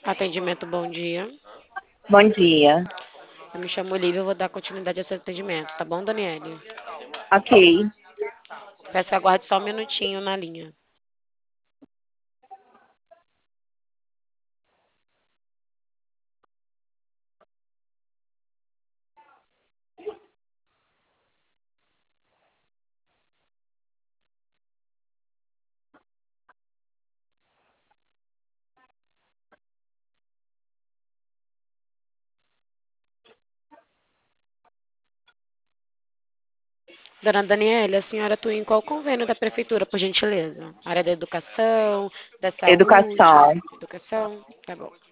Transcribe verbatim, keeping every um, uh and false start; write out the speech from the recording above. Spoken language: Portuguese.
Atendimento, bom dia. Bom dia. Eu me chamo Olivia, eu vou dar continuidade a esse atendimento, tá bom, Daniele? Ok. Peço que aguarde só um minutinho na linha. Dona Daniele, a senhora atua em qual convênio da prefeitura, por gentileza? Área da educação, da saúde? Educação. Educação? Tá bom.